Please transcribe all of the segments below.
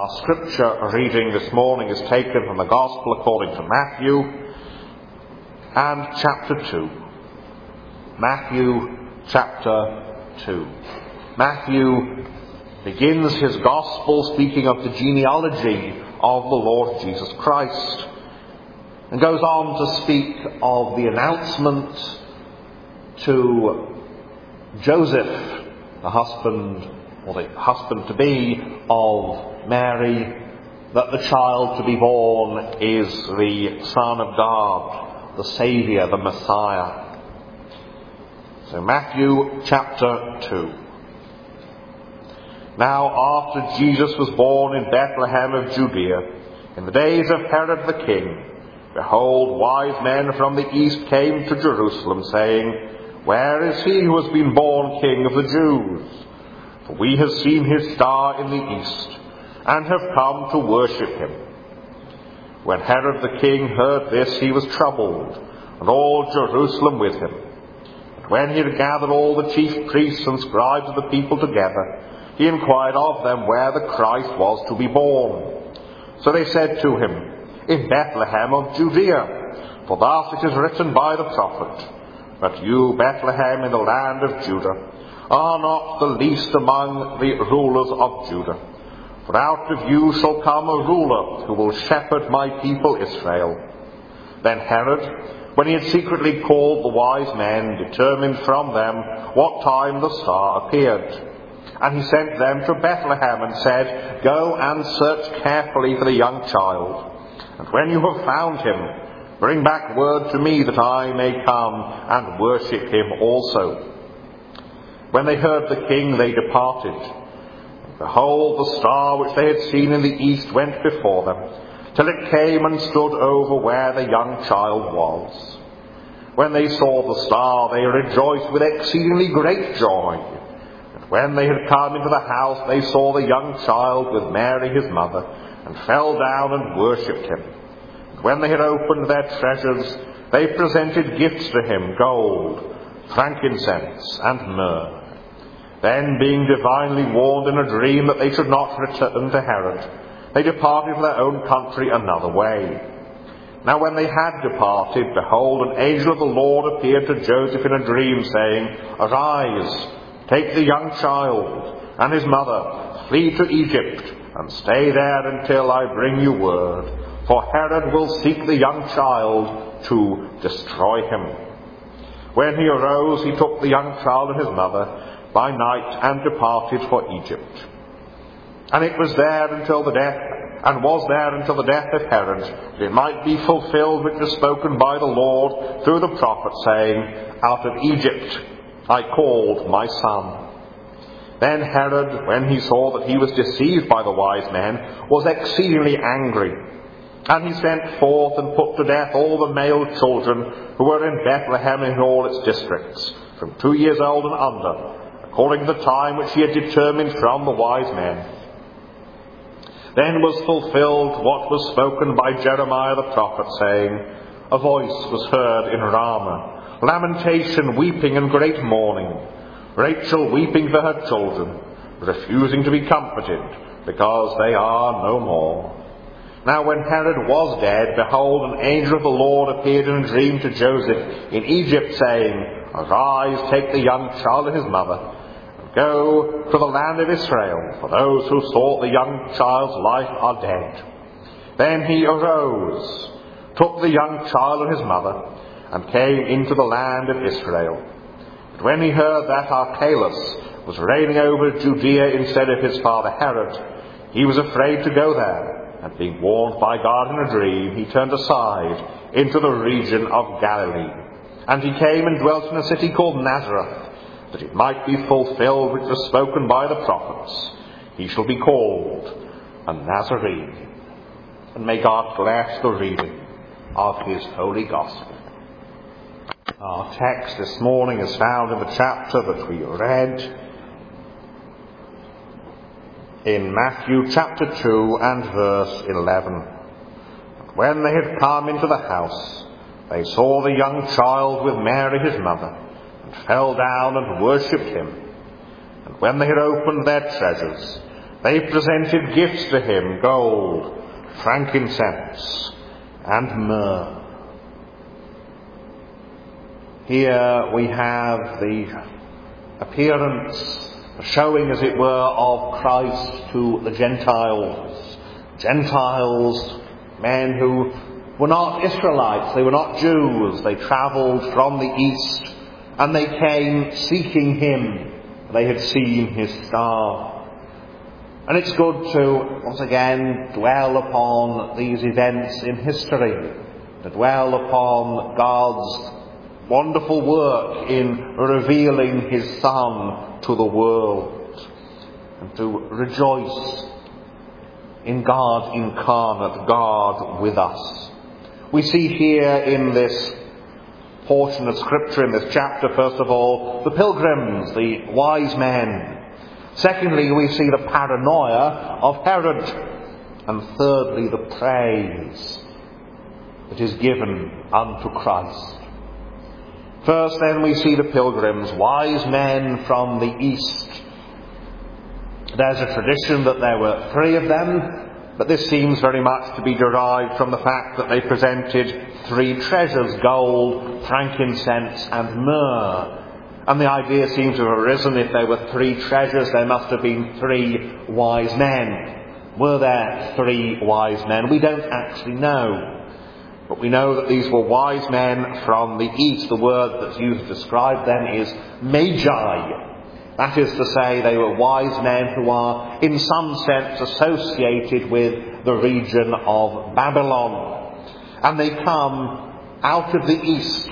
Our scripture reading this morning is taken from the Gospel according to Matthew and chapter 2. Matthew chapter 2. Matthew begins his Gospel speaking of the genealogy of the Lord Jesus Christ and goes on to speak of the announcement to Joseph, the husband to-be of Mary, that the child to be born is the Son of God, the Saviour, the Messiah. So Matthew chapter 2. Now after Jesus was born in Bethlehem of Judea, in the days of Herod the king, behold, wise men from the east came to Jerusalem, saying, Where is he who has been born King of the Jews? For we have seen his star in the east, and have come to worship him. When Herod the king heard this, he was troubled, and all Jerusalem with him. And when he had gathered all the chief priests and scribes of the people together, he inquired of them where the Christ was to be born. So they said to him, In Bethlehem of Judea, for thus it is written by the prophet, But you, Bethlehem, in the land of Judah, are not the least among the rulers of Judah. For out of you shall come a ruler who will shepherd my people Israel. Then Herod, when he had secretly called the wise men, determined from them what time the star appeared. And he sent them to Bethlehem and said, Go and search carefully for the young child. And when you have found him, bring back word to me that I may come and worship him also. When they heard the king, they departed. And behold, the star which they had seen in the east went before them, till it came and stood over where the young child was. When they saw the star, they rejoiced with exceedingly great joy. And when they had come into the house, they saw the young child with Mary his mother, and fell down and worshipped him. And when they had opened their treasures, they presented gifts to him, gold, frankincense, and myrrh. Then, being divinely warned in a dream that they should not return to Herod, they departed for their own country another way. Now when they had departed, behold, an angel of the Lord appeared to Joseph in a dream, saying, Arise, take the young child and his mother, flee to Egypt, and stay there until I bring you word, for Herod will seek the young child to destroy him. When he arose, he took the young child and his mother by night and departed for Egypt. And it was there until the death of Herod, that it might be fulfilled which was spoken by the Lord through the prophet, saying, Out of Egypt I called my son. Then Herod, when he saw that he was deceived by the wise men, was exceedingly angry. And he sent forth and put to death all the male children who were in Bethlehem and in all its districts, from 2 years old and under, according to the time which he had determined from the wise men. Then was fulfilled what was spoken by Jeremiah the prophet, saying, A voice was heard in Ramah, lamentation, weeping, and great mourning, Rachel weeping for her children, refusing to be comforted, because they are no more. Now when Herod was dead, behold, an angel of the Lord appeared in a dream to Joseph in Egypt, saying, Arise, take the young child and his mother, and go to the land of Israel, for those who sought the young child's life are dead. Then he arose, took the young child and his mother, and came into the land of Israel. But when he heard that Archelaus was reigning over Judea instead of his father Herod, he was afraid to go there. And being warned by God in a dream, he turned aside into the region of Galilee. And he came and dwelt in a city called Nazareth, that it might be fulfilled which was spoken by the prophets. He shall be called a Nazarene. And may God bless the reading of his holy gospel. Our text this morning is found in the chapter that we read, in Matthew chapter 2 and verse 11. When they had come into the house, they saw the young child with Mary his mother, and fell down and worshipped him. And when they had opened their treasures, They presented gifts to him, gold, frankincense, and myrrh. Here we have the appearance, a showing, as it were, of Christ to the Gentiles. Gentiles, men who were not Israelites, they were not Jews. They travelled from the east and they came seeking him. They had seen his star. And it's good to, once again, dwell upon these events in history, to dwell upon God's wonderful work in revealing his Son to the world, and to rejoice in God incarnate, God with us. We see here in this portion of Scripture, in this chapter, first of all, the pilgrims, the wise men. Secondly, we see the paranoia of Herod. And thirdly, the praise that is given unto Christ. First, then, we see the pilgrims, wise men from the east. There's a tradition that there were 3 of them, but this seems very much to be derived from the fact that they presented 3 treasures, gold, frankincense, and myrrh. And the idea seems to have arisen, if there were 3 treasures, there must have been 3 wise men. Were there 3 wise men? We don't actually know. But we know that these were wise men from the east. The word that's used to describe them is magi. That is to say, they were wise men who are, in some sense, associated with the region of Babylon. And they come out of the east.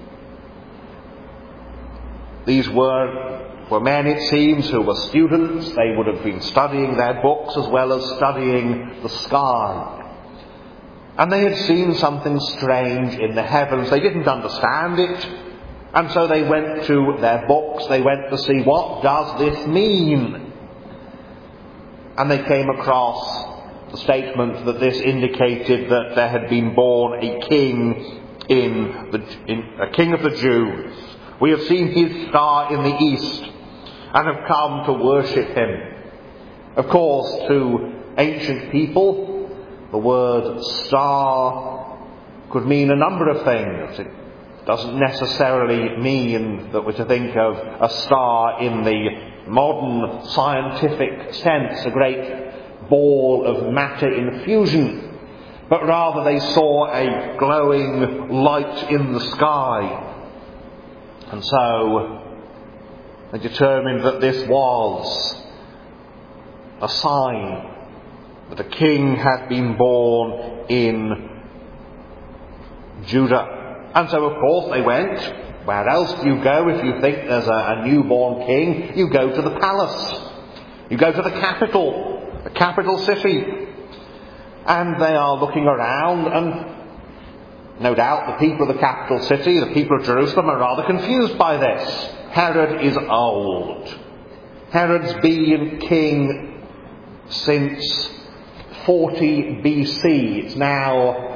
These were men, it seems, who were students. They would have been studying their books as well as studying the sky. And they had seen something strange in the heavens. They didn't understand it. And so they went to their books. They went to see, what does this mean? And they came across the statement that this indicated that there had been born a king a king of the Jews. We have seen his star in the east and have come to worship him. Of course, to ancient people, the word star could mean a number of things. It doesn't necessarily mean that we're to think of a star in the modern scientific sense, a great ball of matter in fusion, but rather they saw a glowing light in the sky. And so they determined that this was a sign that a king had been born in Judah. And so, of course, they went. Where else do you go if you think there's a newborn king? You go to the palace. You go to the capital city. And they are looking around, and no doubt the people of the capital city, the people of Jerusalem, are rather confused by this. Herod is old. Herod's been king since 40 BC. It's now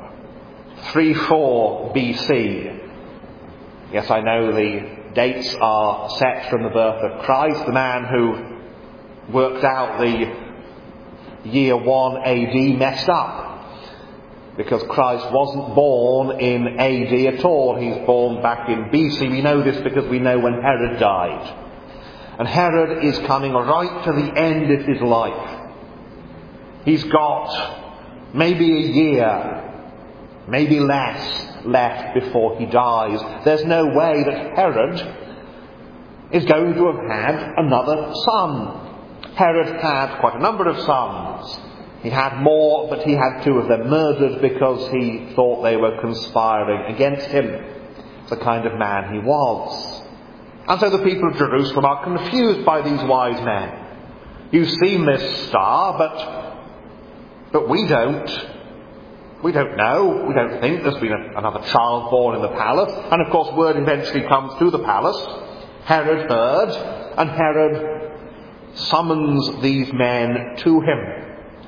34 BC. Yes, I know the dates are set from the birth of Christ. The man who worked out the year 1 AD messed up, because Christ wasn't born in AD at all. He's born back in BC. We know this because we know when Herod died. And Herod is coming right to the end of his life. He's got maybe a year, maybe less, left before he dies. There's no way that Herod is going to have had another son. Herod had quite a number of sons. He had more, but he had 2 of them murdered because he thought they were conspiring against him. It's the kind of man he was. And so the people of Jerusalem are confused by these wise men. You've seen this star, but we don't. We don't know. We don't think there's been another child born in the palace. And of course, word eventually comes to the palace. Herod heard, and Herod summons these men to him.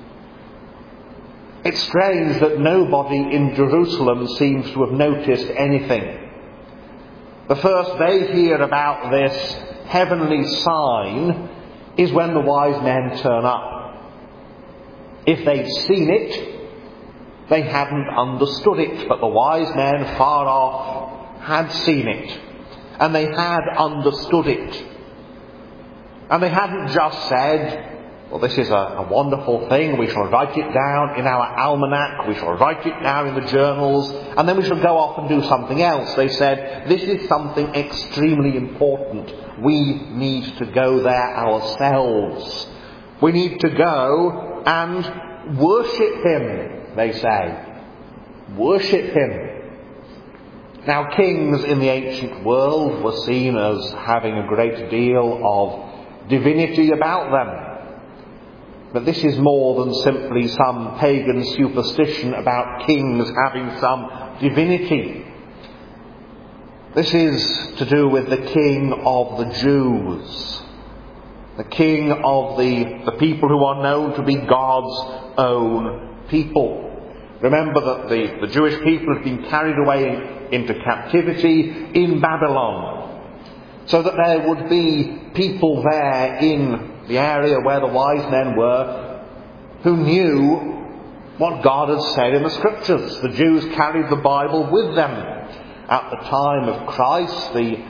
It's strange that nobody in Jerusalem seems to have noticed anything. The first they hear about this heavenly sign is when the wise men turn up. If they'd seen it, they hadn't understood it, but the wise men far off had seen it, and they had understood it. And they hadn't just said, well, this is a wonderful thing, we shall write it down in our almanac, we shall write it down in the journals, and then we shall go off and do something else. They said, this is something extremely important. We need to go there ourselves. We need to go and worship him, they say. Worship him. Now, kings in the ancient world were seen as having a great deal of divinity about them. But this is more than simply some pagan superstition about kings having some divinity. This is to do with the King of the Jews, the King of the people who are known to be God's own people. Remember that the Jewish people had been carried away into captivity in Babylon, so that there would be people there in the area where the wise men were who knew what God had said in the Scriptures. The Jews carried the Bible with them. At the time of Christ, the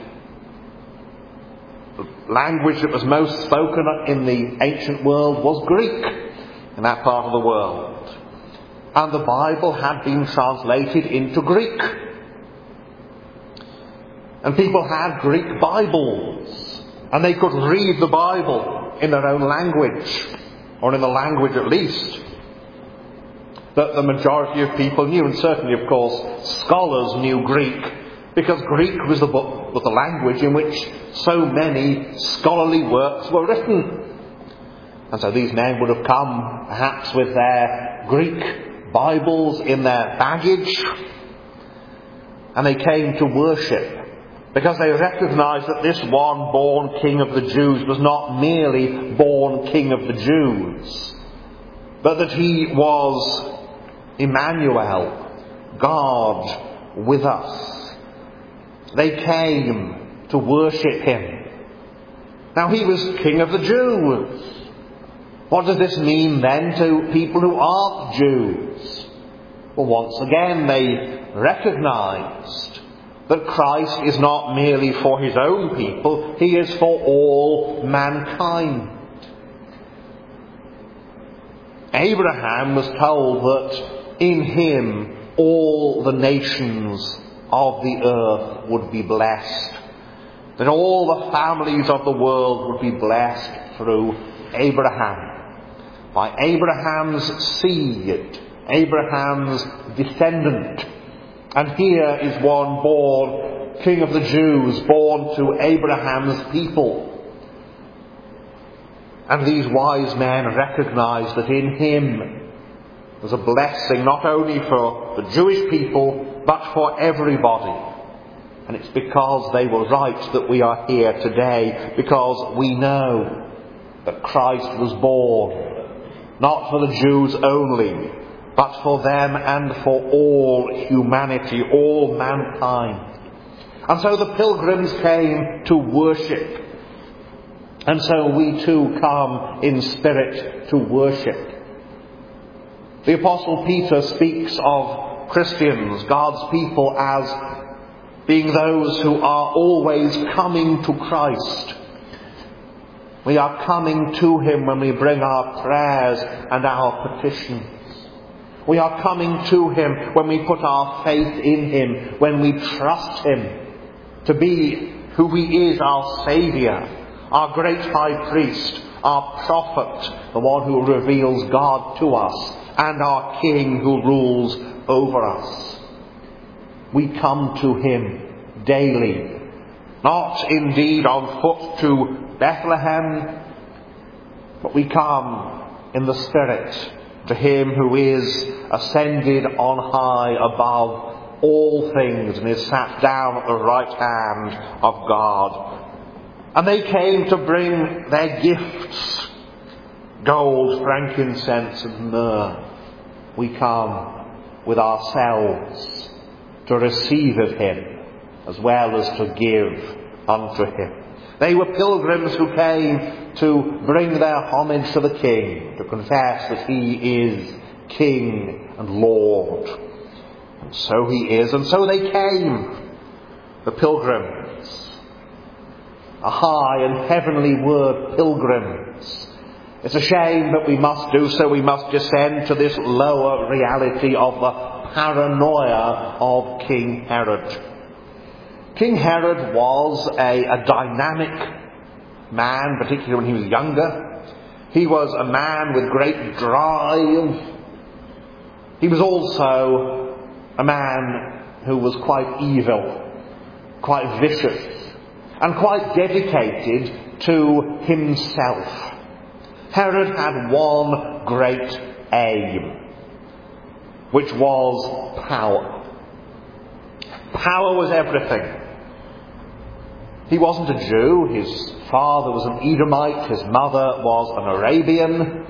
language that was most spoken in the ancient world was Greek in that part of the world. And the Bible had been translated into Greek. And people had Greek Bibles, and they could read the Bible in their own language, or in the language at least that the majority of people knew. And certainly, of course, scholars knew Greek, because Greek was the language in which so many scholarly works were written. And so these men would have come perhaps with their Greek Bibles in their baggage, and they came to worship, because they recognised that this one born King of the Jews was not merely born King of the Jews, but that he was Emmanuel, God with us. They came to worship him. Now, he was King of the Jews. What does this mean then to people who aren't Jews? Well, once again, they recognised that Christ is not merely for his own people, he is for all mankind. Abraham was told that in him all the nations of the earth would be blessed, that all the families of the world would be blessed through Abraham, by Abraham's seed, Abraham's descendant. And here is one born King of the Jews, born to Abraham's people. And these wise men recognized that in him was a blessing not only for the Jewish people, but for everybody. And it's because they were right that we are here today, because we know that Christ was born, not for the Jews only, but for them and for all humanity, all mankind. And so the pilgrims came to worship. And so we too come in spirit to worship. The Apostle Peter speaks of Christians, God's people, as being those who are always coming to Christ. We are coming to him when we bring our prayers and our petitions. We are coming to him when we put our faith in him, when we trust him to be who he is, our Saviour, our great high priest, our prophet, the one who reveals God to us, and our King who rules over us. We come to him daily, not indeed on foot to Bethlehem, but we come in the Spirit to him who is ascended on high above all things and is sat down at the right hand of God. And they came to bring their gifts, gold, frankincense and myrrh. We come with ourselves to receive of him as well as to give unto him. They were pilgrims who came to bring their homage to the King, to confess that he is King and Lord. And so he is, and so they came, the pilgrims. A high and heavenly word, pilgrims. It's a shame that we must do so. We must descend to this lower reality of the paranoia of King Herod. King Herod was a dynamic man, particularly when he was younger. He was a man with great drive. He was also a man who was quite evil, quite vicious, and quite dedicated to himself. Herod had one great aim, which was power. Power was everything. He wasn't a Jew. His father was an Edomite. His mother was an Arabian.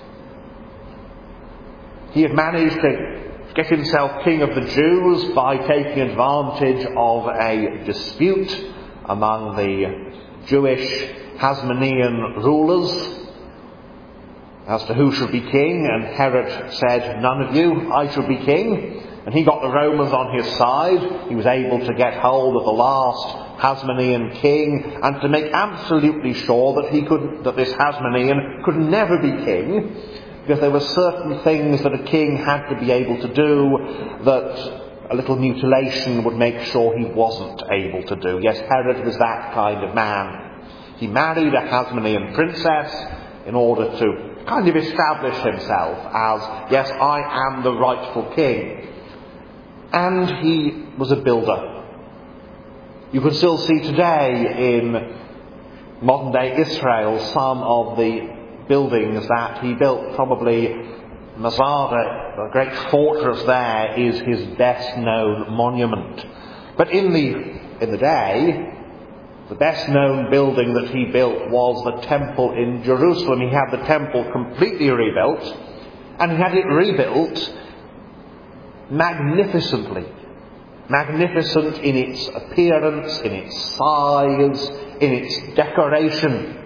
He had managed to get himself king of the Jews by taking advantage of a dispute among the Jewish Hasmonean rulers as to who should be king, and Herod said, "None of you, I shall be king." And he got the Romans on his side. He was able to get hold of the last Hasmonean king and to make absolutely sure that this Hasmonean could never be king, because there were certain things that a king had to be able to do that a little mutilation would make sure he wasn't able to do. Yes, Herod was that kind of man. He married a Hasmonean princess in order to kind of establish himself as, yes, I am the rightful king. And he was a builder. You can still see today in modern day Israel some of the buildings that he built. Probably Masada, the great fortress there, is his best known monument. But in the day, the best known building that he built was the temple in Jerusalem. He had the temple completely rebuilt, and he had it rebuilt magnificently. Magnificent in its appearance, in its size, in its decoration.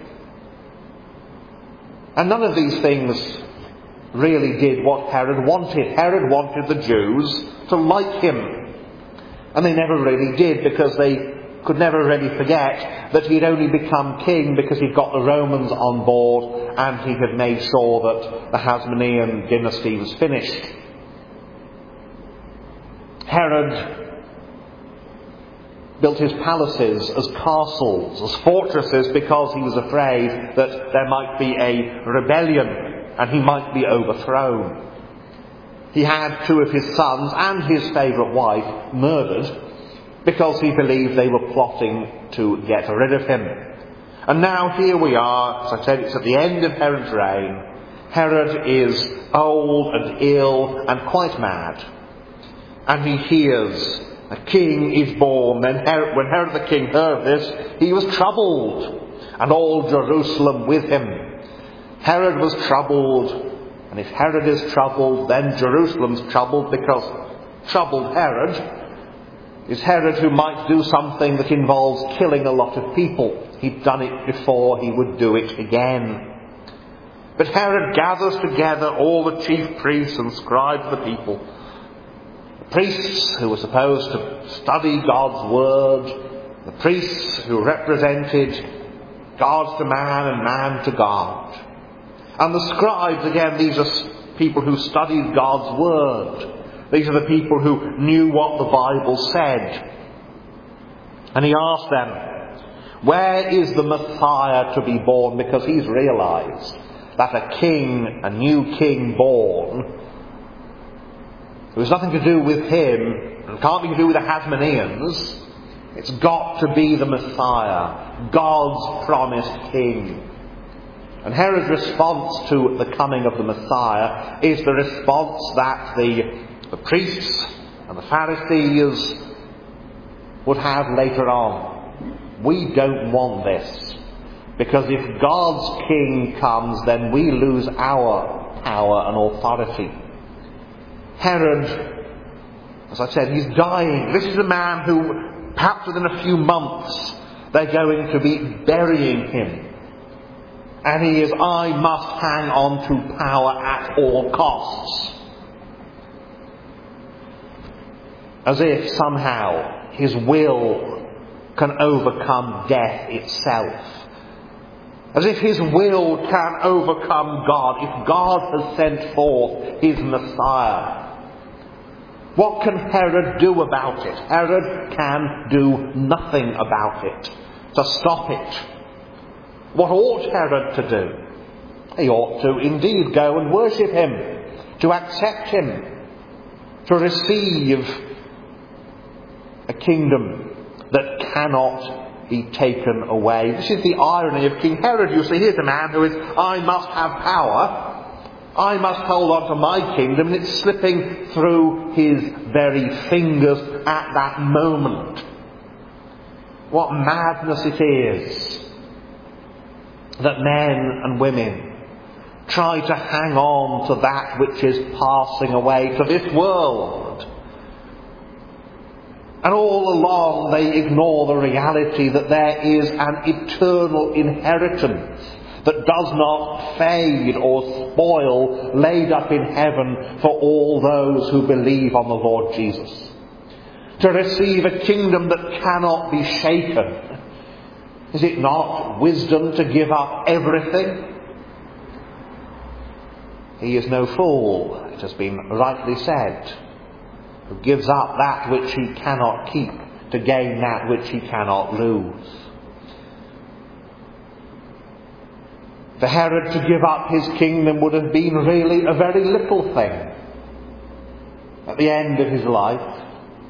And none of these things really did what Herod wanted. Herod wanted the Jews to like him. And they never really did, because they could never really forget that he'd only become king because he'd got the Romans on board and he had made sure that the Hasmonean dynasty was finished. Herod built his palaces as castles, as fortresses, because he was afraid that there might be a rebellion and he might be overthrown. He had two of his sons and his favourite wife murdered because he believed they were plotting to get rid of him. And now here we are, as I said, it's at the end of Herod's reign. Herod is old and ill and quite mad. And he hears a king is born. Then when Herod the king heard this, he was troubled, and all Jerusalem with him. Herod was troubled, and if Herod is troubled, then Jerusalem's troubled, because troubled Herod is Herod who might do something that involves killing a lot of people. He'd done it before, he would do it again. But Herod gathers together all the chief priests and scribes of the people. Priests who were supposed to study God's word, the priests who represented God to man and man to God. And the scribes, again, these are people who studied God's word. These are the people who knew what the Bible said. And he asked them, where is the Messiah to be born? Because he's realized that a new king born, there was nothing to do with him, and can't be to do with the Hasmoneans. It's got to be the Messiah, God's promised king. And Herod's response to the coming of the Messiah is the response that the priests and the Pharisees would have later on. We don't want this, because if God's king comes, then we lose our power and authority. Herod, as I said, he's dying. This is a man who, perhaps within a few months, They're going to be burying him. And he is, I must hang on to power at all costs. As if somehow his will can overcome death itself. As if his will can overcome God. If God has sent forth his Messiah, what can Herod do about it? Herod can do nothing about it to stop it. What ought Herod to do? He ought to indeed go and worship him, to accept him, to receive a kingdom that cannot be taken away. This is the irony of King Herod. You see, here's a man who is, I must have power. I must hold on to my kingdom, and it's slipping through his very fingers at that moment. What madness it is that men and women try to hang on to that which is passing away, to this world. And all along they ignore the reality that there is an eternal inheritance that does not fade or spoil, laid up in heaven for all those who believe on the Lord Jesus. To receive a kingdom that cannot be shaken. Is it not wisdom to give up everything? He is no fool, it has been rightly said, who gives up that which he cannot keep to gain that which he cannot lose. For Herod to give up his kingdom would have been really a very little thing. At the end of his life,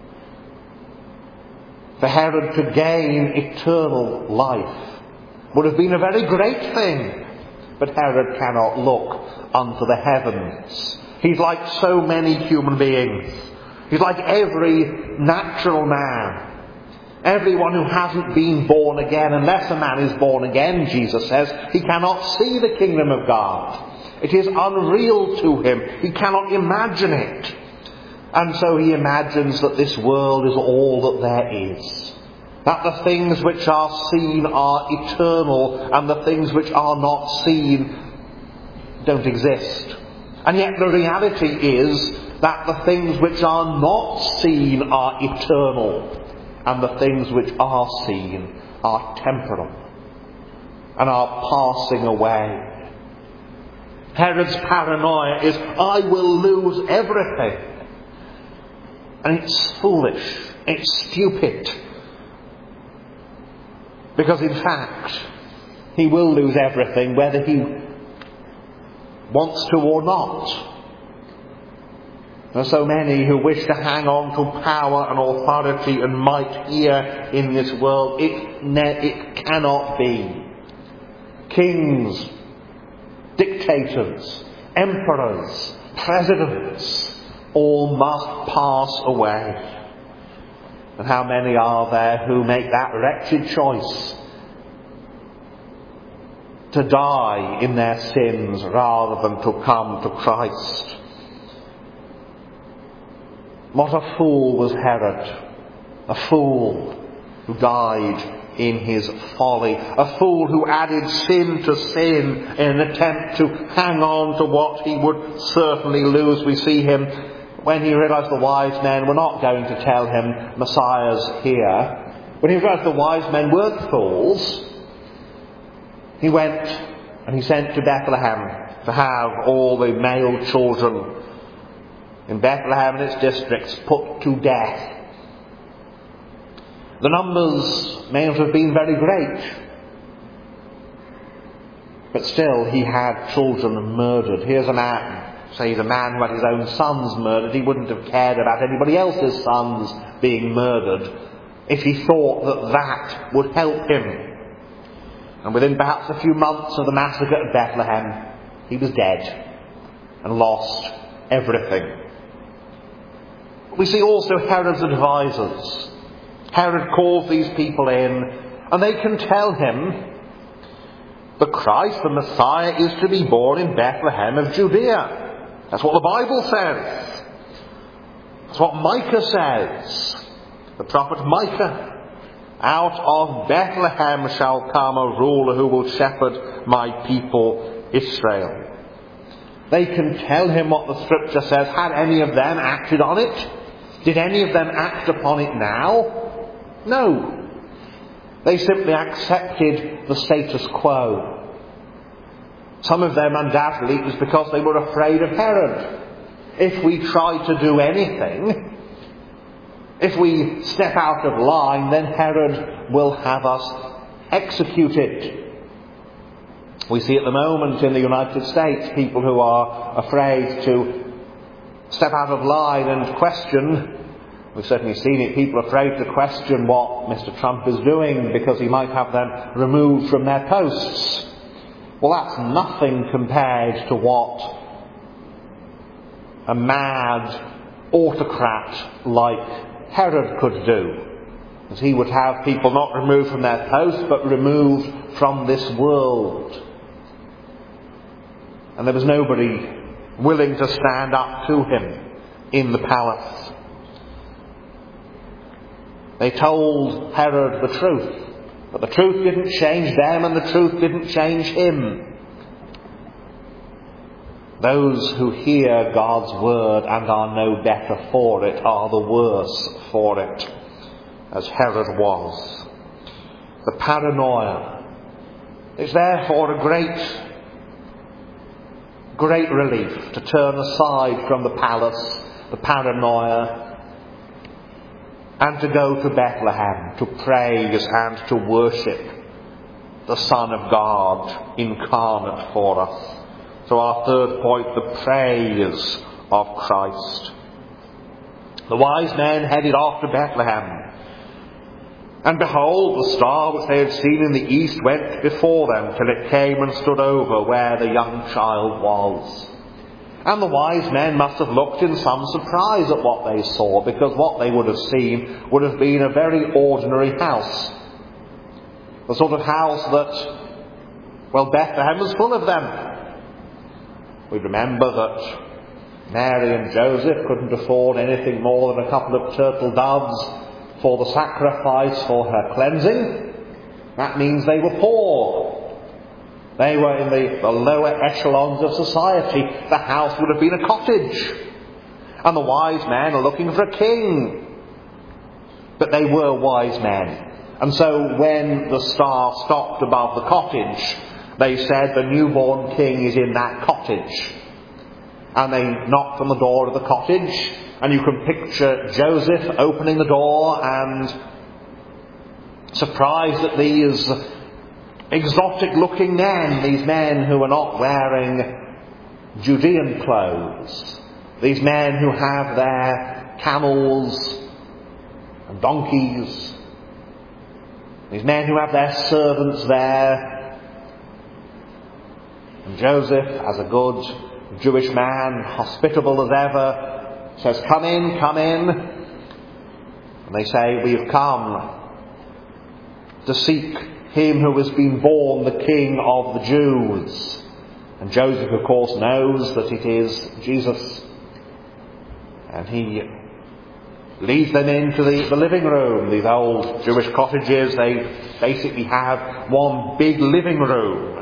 for Herod to gain eternal life would have been a very great thing. But Herod cannot look unto the heavens. He's like so many human beings. He's like every natural man. Everyone who hasn't been born again, unless a man is born again, Jesus says, he cannot see the kingdom of God. It is unreal to him. He cannot imagine it. And so he imagines that this world is all that there is. That the things which are seen are eternal, and the things which are not seen don't exist. And yet the reality is that the things which are not seen are eternal, and the things which are seen are temporal and are passing away. Herod's paranoia is, I will lose everything. And it's foolish, it's stupid. Because in fact, he will lose everything whether he wants to or not. There are so many who wish to hang on to power and authority and might here in this world. It cannot be. Kings, dictators, emperors, presidents, all must pass away. And how many are there who make that wretched choice to die in their sins rather than to come to Christ? What a fool was Herod. A fool who died in his folly. A fool who added sin to sin in an attempt to hang on to what he would certainly lose. We see him when he realised the wise men were not going to tell him Messiah's here. When he realised the wise men weren't fools, he went and he sent to Bethlehem to have all the male children in Bethlehem and its districts put to death. The numbers may not have been very great, but still he had children murdered. Here's a man, say he's a man who had his own sons murdered. He wouldn't have cared about anybody else's sons being murdered if he thought that that would help him. And within perhaps a few months of the massacre at Bethlehem, he was dead and lost everything. We see also Herod's advisors. Herod calls these people in, and they can tell him the Christ, the Messiah, is to be born in Bethlehem of Judea. That's what the Bible says. That's what Micah says. The prophet Micah. Out of Bethlehem shall come a ruler who will shepherd my people Israel. They can tell him what the Scripture says. Had any of them acted on it? Did any of them act upon it now? No. They simply accepted the status quo. Some of them undoubtedly it was because they were afraid of Herod. If we try to do anything, if we step out of line, then Herod will have us executed. We see at the moment in the United States people who are afraid to step out of line and question. We've certainly seen it, people afraid to question what Mr. Trump is doing because he might have them removed from their posts. Well, that's nothing compared to what a mad autocrat like Herod could do, as he would have people not removed from their posts, but removed from this world. And there was nobody willing to stand up to him in the palace. They told Herod the truth, but the truth didn't change them and the truth didn't change him. Those who hear God's word and are no better for it are the worse for it, as Herod was. The paranoia is therefore a great relief to turn aside from the palace, the paranoia, and to go to Bethlehem to praise and to worship the Son of God incarnate for us. So our third point, the praise of Christ. The wise men headed off to Bethlehem. And behold, the star which they had seen in the east went before them till it came and stood over where the young child was. And the wise men must have looked in some surprise at what they saw, because what they would have seen would have been a very ordinary house. The sort of house that, well, Bethlehem was full of them. We remember that Mary and Joseph couldn't afford anything more than a couple of turtle doves for the sacrifice for her cleansing. That means they were poor. They were in the lower echelons of society. The house would have been a cottage. And the wise men are looking for a king. But they were wise men. And so when the star stopped above the cottage, they said the newborn king is in that cottage. And they knocked on the door of the cottage, and you can picture Joseph opening the door and surprised at these exotic looking men, these men who are not wearing Judean clothes, these men who have their camels and donkeys, these men who have their servants there. And Joseph, as a good Jewish man, hospitable as ever, says, "Come in, come in." And they say, "We've come to seek him who has been born the King of the Jews." And Joseph, of course, knows that it is Jesus. And he leads them into the living room. These old Jewish cottages, they basically have one big living room.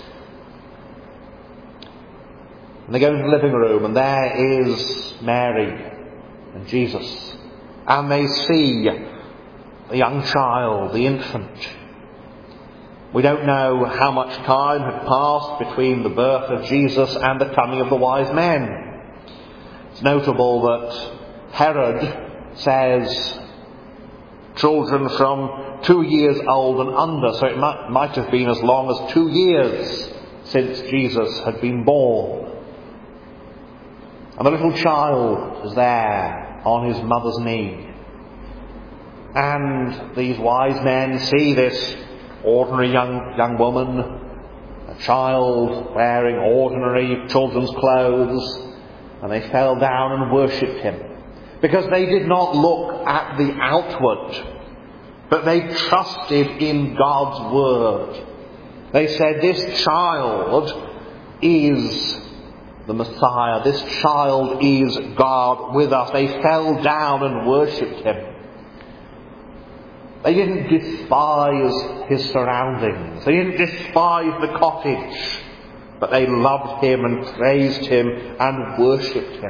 And they go into the living room, and there is Mary and Jesus. And they see the young child, the infant. We don't know how much time had passed between the birth of Jesus and the coming of the wise men. It's notable that Herod says children from 2 years old and under, so it might have been as long as 2 years since Jesus had been born. And the little child is there on his mother's knee. And these wise men see this ordinary young woman, a child wearing ordinary children's clothes, and they fell down and worshipped him. Because they did not look at the outward, but they trusted in God's word. They said, "This child is the Messiah. This child is God with us." They fell down and worshipped him. They didn't despise his surroundings. They didn't despise the cottage. But they loved him and praised him and worshipped him.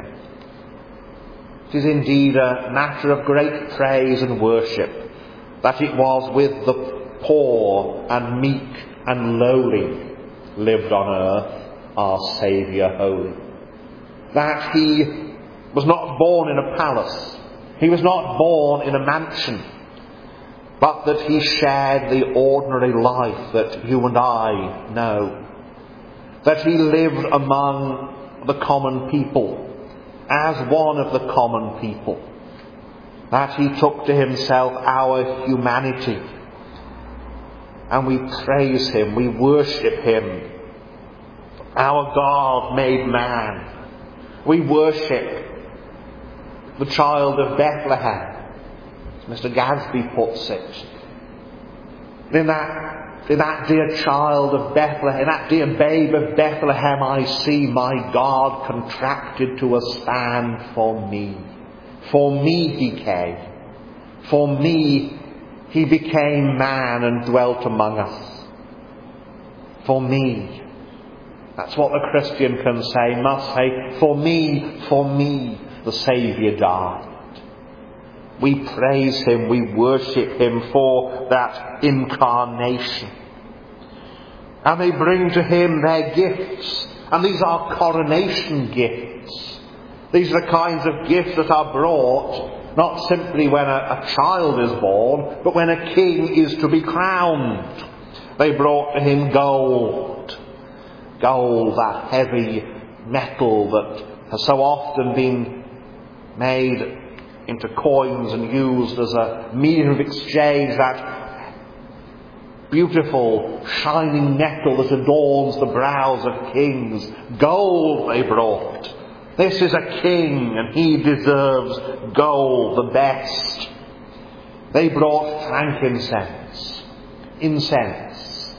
It is indeed a matter of great praise and worship that it was with the poor and meek and lowly lived on earth our Saviour holy. That he was not born in a palace. He was not born in a mansion. But that he shared the ordinary life that you and I know. That he lived among the common people, as one of the common people. That he took to himself our humanity. And we praise him, we worship him. Our God made man. We worship the child of Bethlehem, as Mr. Gadsby puts it. In that dear child of Bethlehem, in that dear babe of Bethlehem, I see my God contracted to a stand for me. For me he came. For me he became man and dwelt among us. For me. That's what the Christian can say, must say, for me, the Saviour died. We praise him, we worship him for that incarnation. And they bring to him their gifts. And these are coronation gifts. These are the kinds of gifts that are brought not simply when a child is born, but when a king is to be crowned. They brought to him gold. Gold, that heavy metal that has so often been made into coins and used as a medium of exchange, that beautiful shining metal that adorns the brows of kings. Gold they brought. This is a king and he deserves gold, the best. They brought frankincense, incense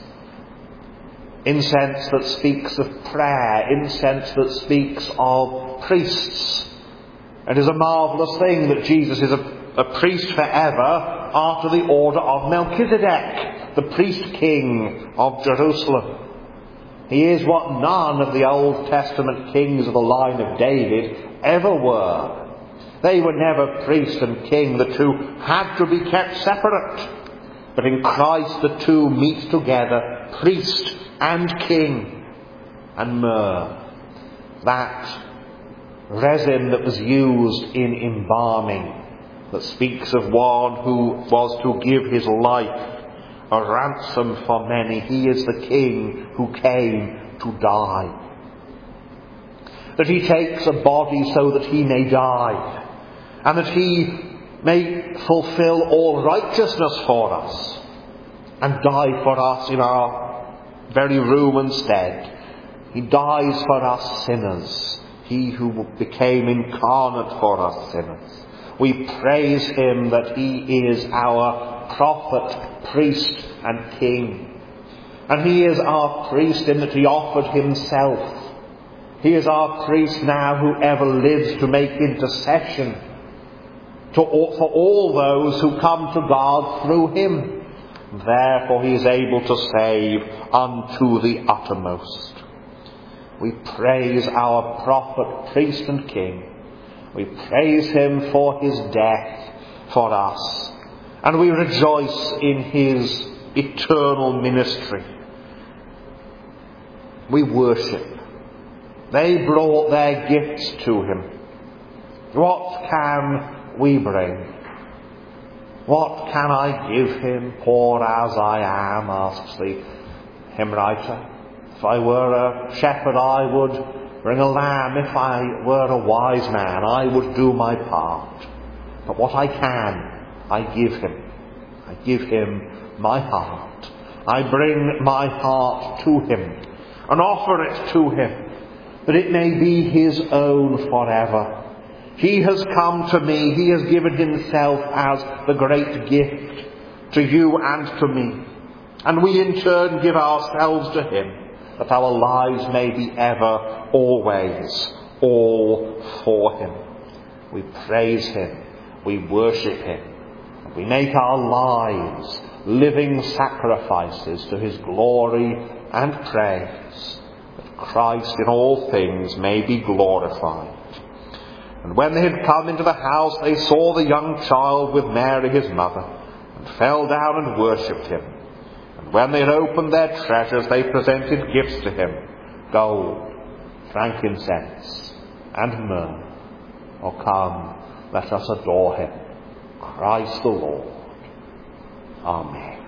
that speaks of prayer, incense that speaks of priests. It is a marvellous thing that Jesus is a priest forever after the order of Melchizedek, the priest king of Jerusalem. He is what none of the Old Testament kings of the line of David ever were. They were never priest and king. The two had to be kept separate. But in Christ the two meet together, priest and king. And myrrh, that resin that was used in embalming, that speaks of one who was to give his life a ransom for many. He is the king who came to die. That he takes a body so that he may die, and that he may fulfill all righteousness for us, and die for us in our very room and stead. He dies for us sinners. He who became incarnate for us sinners. We praise him that he is our prophet, priest and king. And he is our priest in that he offered himself. He is our priest now who ever lives to make intercession for all those who come to God through him. Therefore he is able to save unto the uttermost. We praise our prophet, priest and king. We praise him for his death for us. And we rejoice in his eternal ministry. We worship. They brought their gifts to him. What can we bring? What can I give him, poor as I am, asks the hymn writer. If I were a shepherd, I would bring a lamb. If I were a wise man, I would do my part. But what I can, I give him. I give him my heart. I bring my heart to him and offer it to him, that it may be his own forever. He has come to me. He has given himself as the great gift to you and to me. And we in turn give ourselves to him, that our lives may be ever, always, all for him. We praise him. We worship him. and we make our lives living sacrifices to his glory and praise, that Christ in all things may be glorified. And when they had come into the house, they saw the young child with Mary his mother, and fell down and worshipped him. And when they had opened their treasures, they presented gifts to him, gold, frankincense, and myrrh. O come, let us adore him, Christ the Lord. Amen.